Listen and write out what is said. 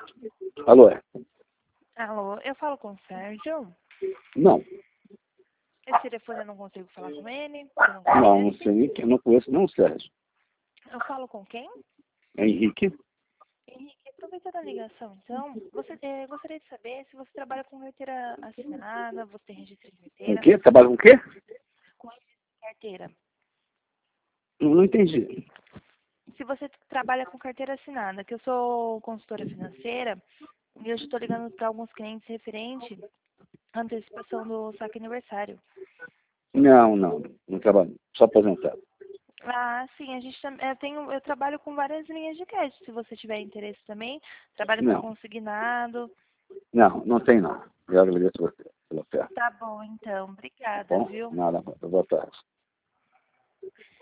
Alô? Alô, eu falo com o Sérgio. Não, Esse telefone eu não consigo falar com ele. Você não não conhece? sei nem quem, não conheço não, Sérgio. Eu falo com quem? É Henrique? Henrique, aproveitando a ligação, então, gostaria de saber se você trabalha com carteira assinada, você tem registro de Com o carteira, quê? Trabalha com o quê? com registro de carteira. Não entendi. Se você trabalha com carteira assinada, que eu sou consultora financeira e eu estou ligando para alguns clientes referente à antecipação do saque aniversário. Não trabalho, só aposentado. Ah, sim, a gente eu trabalho com várias linhas de crédito, se você tiver interesse também. Trabalho com Não, consignado. não tem não. Eu agradeço você pela oferta. Tá bom, então. Tá Obrigada, bom? viu? Nada, boa tarde.